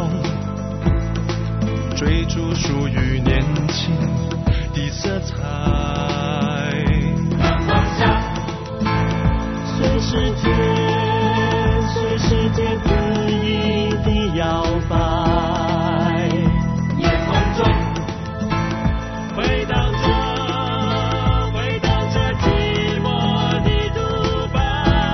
中，追逐属于年轻的色彩。 阳光下，随世界恣意地摇摆。夜空中，回荡着寂寞的独白。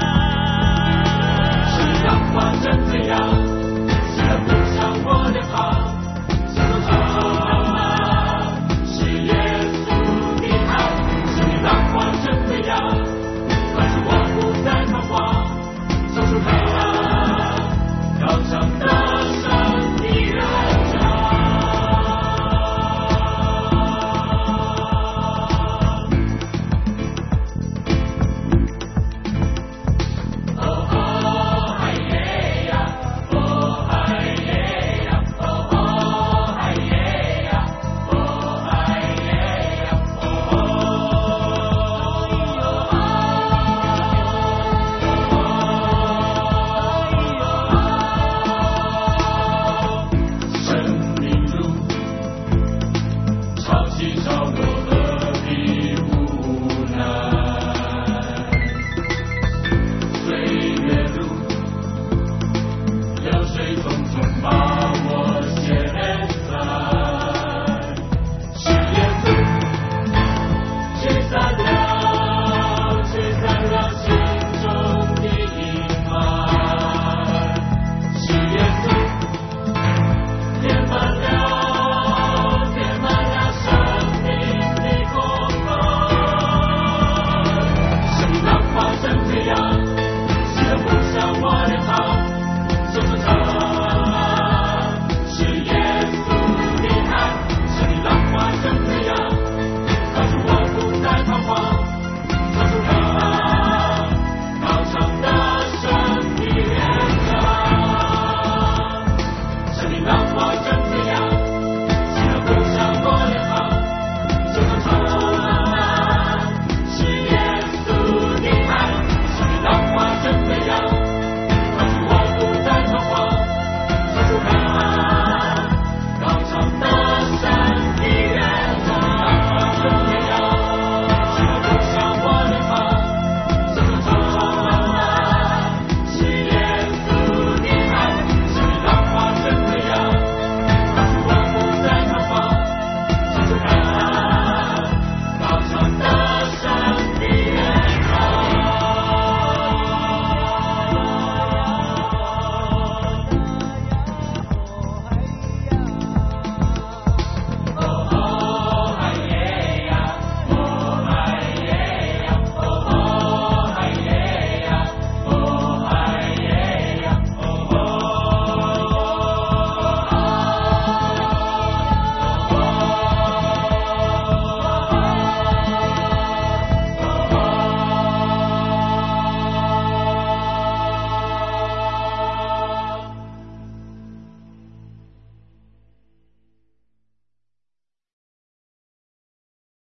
是阳光真这样，是人不像我的好，是多长吗？是耶稣的爱，是你阳光真这样，可是我不再彷徨，走出黑暗，高唱大声的乐章。哦哦嗨耶呀，哦嗨耶呀，哦哦嗨耶呀，哦嗨耶呀，生命如潮起潮落，何必无奈？岁月如流水匆匆，把我卸载。是耶稣驱散了心中的阴霾。是耶稣填满了生命的空洞。生命浪花成这样，是人不像我的好，手中长，是耶稣的爱。生命浪花成这样，告诉我不再彷徨，走出黑暗，高唱大声的乐章。生命浪花真这样，